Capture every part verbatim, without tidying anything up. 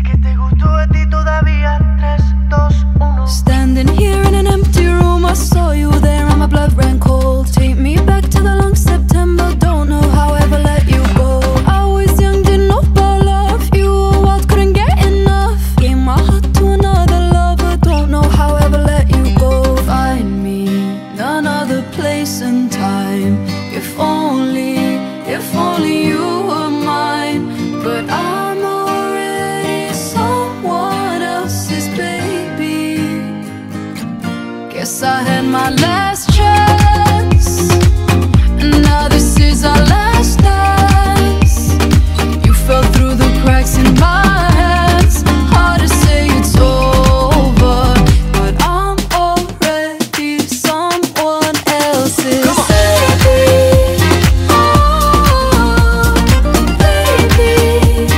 que te gustó a ti todavía. Tres, dos, uno. Standing here in an empty room, I saw you there and my blood ran cold. Take me back to the long September, don't know how I ever let you go. I was young, didn't know about love. You were wild, couldn't get enough. Gave my heart to another lover, don't know how I ever let you go. Find me another place and time. If only, if only you were mine. But I'm already someone else's baby. Guess I had my last chance, and now this is our last dance. You fell through the cracks in my hands. Hard to say it's over, but I'm already someone else's baby. Oh, baby.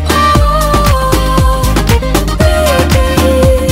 Oh, baby.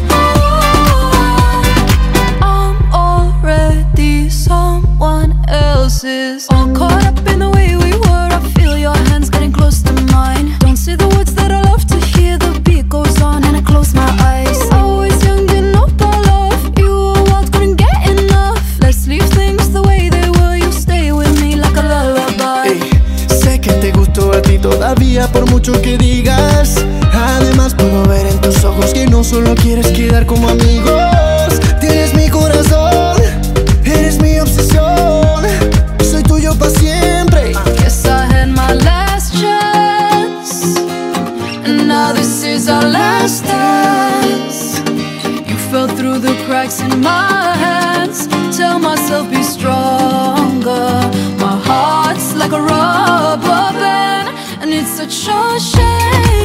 Oh, I'm already someone else's. All caught up in the way we were. I feel your hands getting close to mine. Don't say the words that I love to hear. The beat goes on and I close my eyes. I was young, didn't know about love. You were wild, couldn't get enough. Let's leave things the way they were. You stay with me like a lullaby. Ey, sé que te gustó a ti todavía por mucho que digas. Además puedo ver en tus ojos que no solo quieres quedar como amigos. Tienes mi corazón, eres mi obsesión. Soy tuyo para siempre. Guess I had my last chance, and now this is our last dance. You fell through the cracks in my hands. Tell myself be stronger. My heart's like a rubber band, and it's such a shame